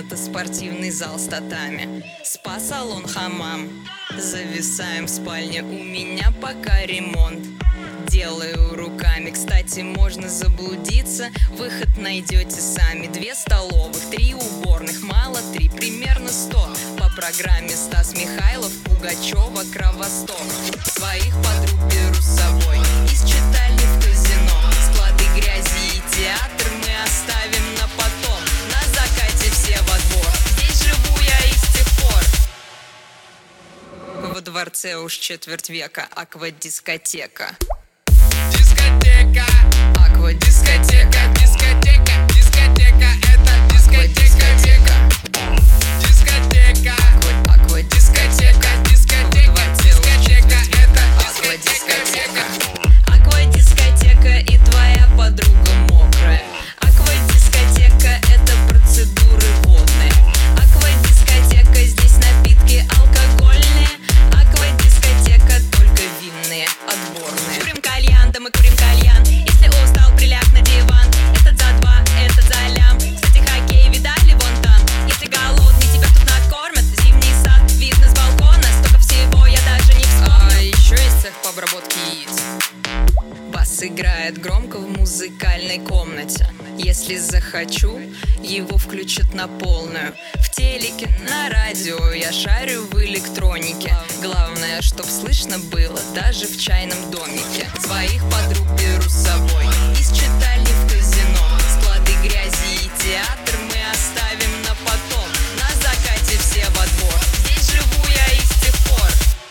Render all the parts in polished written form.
это спортивный зал с татами, спа-салон, хамам. Зависаем в спальне, у меня пока ремонт. Делаю руками, кстати, можно заблудиться. Выход найдете сами. 2 столовых, 3 уборных, мало 3, примерно 100. По программе Стас Михайлов, Пугачева, Кровосток. Своих подруг беру с собой из читальни в казино. Склады грязи и театр мы оставим на потом. На закате все во двор, здесь живу я и с тех пор. Во дворце уж четверть века, аквадискотека. Дискотека, Аквадискотека, дискотека, дискотека, это дискотека века. Дискотека, Аквадискотека, дискотека, дискотека, это дискотека века. Аквадискотека и твоя подруга мокрая. Аквадискотека — это процедуры водные. Аквадискотека, здесь напитки алкогольные. Аквадискотека, только винные, отборные. Курим кальян, да мы курим кальян. Если устал, приляг на диван. Этот за 2, этот за лям. Кстати, хоккей видали вон там. Если голодный, тебя тут накормят. Зимний сад видно с балкона. Столько всего я даже не вспомню. А еще есть цех по обработке яиц. Бас играет громко в музыкальной комнате. Если захочу, его включат на полную. В телеке, на радио я шарю в электронике. Главное, чтоб слышно было даже в чайном домике. Своих подруг беру с собой из читальни в казино. Склады грязи и театр мы оставим на потом. На закате все во двор, здесь живу я и с тех пор.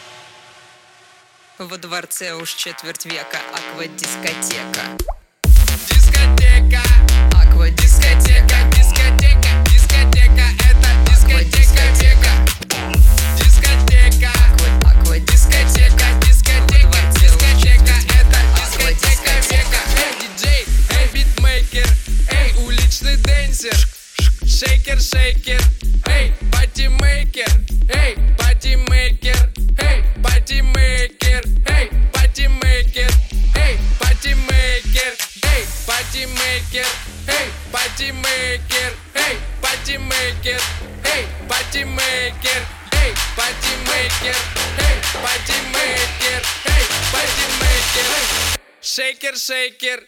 Во дворце уж четверть века, аквадискотека. Дискотека, Аквадискотека, дискотека, дискотека, это дискотека века. Дискотека, Аквадискотека, дискотека, дискотека, это дискотека века. Эй, диджей, эй, битмейкер, эй, уличный дэнсер. Шейкер, шейкер, эй, патимейкер, эй, патимейкер, эй, патимейкер, эй, патимейкер, эй, патимейкер, эй, патимейкер, эй, патимейкер, эй, патимейкер, эй, патимейкер, эй, патимейкер, эй, патимейкер, эй, патимейкер, шейкер, шейкер.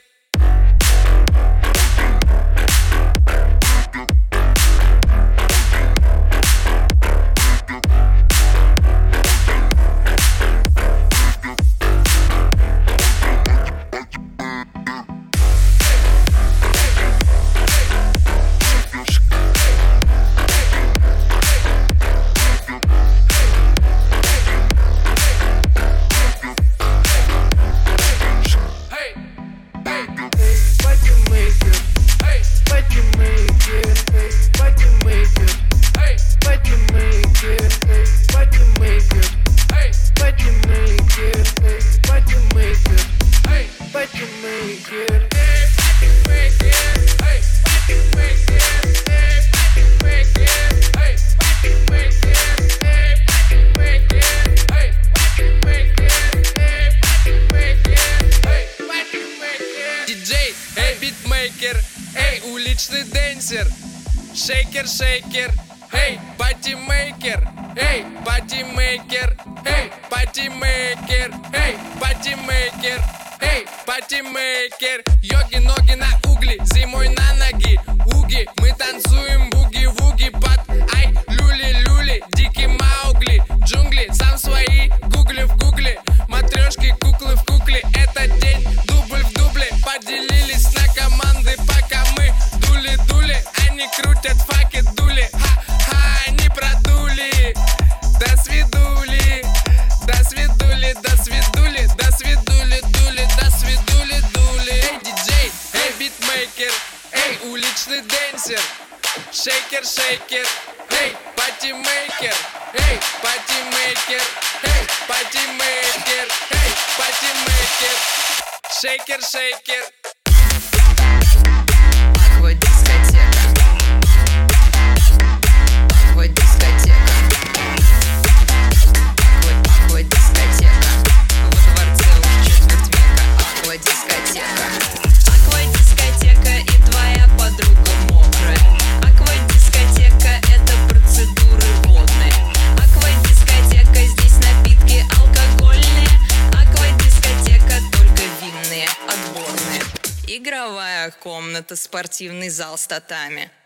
Диджей, эй, битмейкер, эй, уличный дэнсер. Шейкер, шейкер, эй, патимейкер, эй, патимейкер, эй, патимейкер, эй, патимейкер, эй, патимейкер. Йоги, ноги на угли, зимой на ноги. Уги, мы танцуем буги-вуги под ай, люли-люли, дикий Маугли. Джунгли, сам свои, гугли в гугле. Матрешки, куклы в кукле, этот день дубль в дубле. Поделились на команды, пока мы дули-дули. Они крутят факи, дули, ха-ха, они продули. До свидули, до свидули, до свидули, до свидули, дули, до свидули, дули. Эй, диджей, эй, битмейкер, эй, уличный дэнсер. Шейкер, шейкер, эй, патимейкер, эй, патимейкер, эй, патимейкер, эй, патимейкер. Шейкер, шейкер. Аквадискотека. Аквадискотека. Аквадискотека. Во дворце уж четверть века, аквадискотека. Аквадискотека и твоя подруга мокрая. Аквадискотека — Игровая комната, спортивный зал с татами.